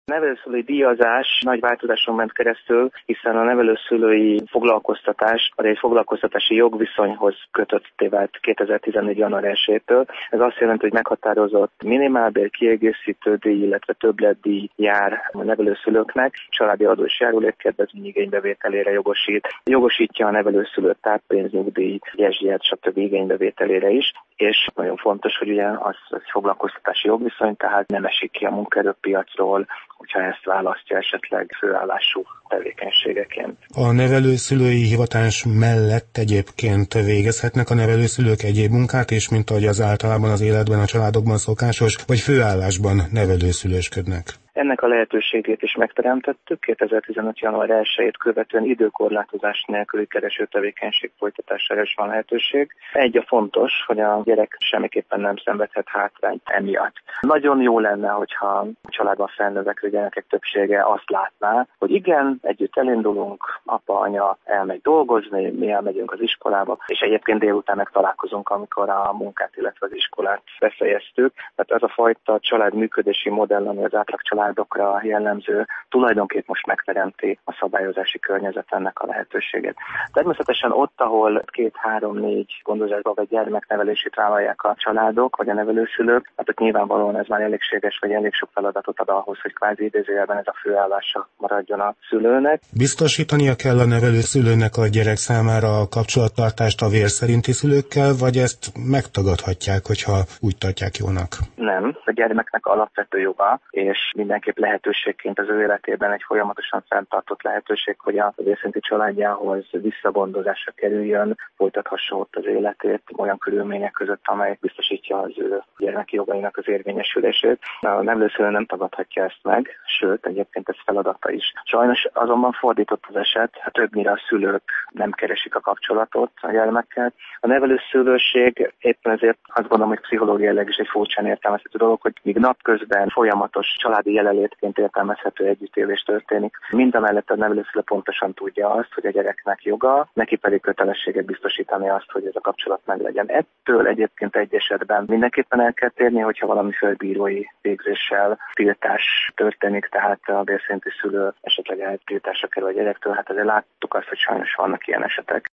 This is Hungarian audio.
Nevelőszülői díjazás nagy változáson ment keresztül, hiszen a nevelőszülői foglalkoztatás az egy foglalkoztatási jogviszonyhoz kötötté vált 2014. január 1-től. Ez azt jelenti, hogy meghatározott minimálbér, kiegészítő díj, illetve többletdíj jár a nevelőszülőknek, családi adó és járulékkedvezmény igénybevételére jogosítja a nevelőszülő táppénznyugdíj, gyesdíjat, stb. Igénybevételére is, és nagyon fontos, hogy ugye az foglalkoztatási jogviszony, tehát nem esik ki a munkaerőpiacról, hogyha ezt választja esetleg főállású tevékenységeként. A nevelőszülői hivatás mellett egyébként végezhetnek a nevelőszülők egyéb munkát, és mint ahogy az általában az életben, a családokban szokásos, vagy főállásban nevelőszülősködnek? Ennek a lehetőségét is megteremtettük. 2015. január 1-ét követően időkorlátozás nélküli kereső tevékenység folytatására is van lehetőség. A fontos, hogy a gyerek semmiképpen nem szenvedhet hátrányt emiatt. Nagyon jó lenne, hogyha a családban felnövekvő gyerekek többsége azt látná, hogy igen, együtt elindulunk, apa, anya elmegy dolgozni, mi elmegyünk az iskolába, és egyébként délután meg találkozunk, amikor a munkát, illetve az iskolát befejeztük. Tehát ez a fajta család működési modell, ami az átlag családokra jellemző, tulajdonképpen most megteremti a szabályozási környezet ennek a lehetőséget. Természetesen ott, ahol 2-3-4 gondozásba vagy gyermeknevelését vállalják a családok, vagy a nevelőszülők, hát ott nyilvánvalóan ez már elégséges, vagy elég sok feladatot ad ahhoz, hogy kvázi idézőjelben ez a főállása maradjon a szülőnek. Biztosítania kell a nevelőszülőnek a gyerek számára a kapcsolattartást a vér szerinti szülőkkel, vagy ezt megtagadhatják, hogyha úgy tartják jónak? Nem, a gyermeknek alapvető joga, és mindenképp lehetőségként az ő életében egy folyamatosan fenntartott lehetőség, hogy a vérszerinti családjához visszagondozásra kerüljön, folytathassa ott az életét olyan körülmények között, amelyek biztosítja az ő gyermeki jogainak az érvényesülését. A nevelőszülő nem tagadhatja ezt meg, sőt, egyébként ez feladata is. Sajnos azonban fordított az eset, többnyire a szülők nem keresik a kapcsolatot a gyermekkel. A nevelőszülőség éppen ezért azt gondolom, hogy pszichológiailag is egy furcsán értelmezhető dolog, hogy míg napközben folyamatos családi jelenlétként értelmezhető együttélés történik. Mindamellett a nevelőszülő pontosan tudja azt, hogy a gyereknek joga, neki pedig kötelességet biztosítani azt, hogy ez a kapcsolat meglegyen. Ettől egyébként egy esetben mindenképpen el kell térni, hogyha valami bírói végzéssel tiltás történik, tehát a vérszerinti szülő esetleg eltiltásra kerül a gyerektől. Hát azért láttuk azt, hogy sajnos vannak ilyen esetek.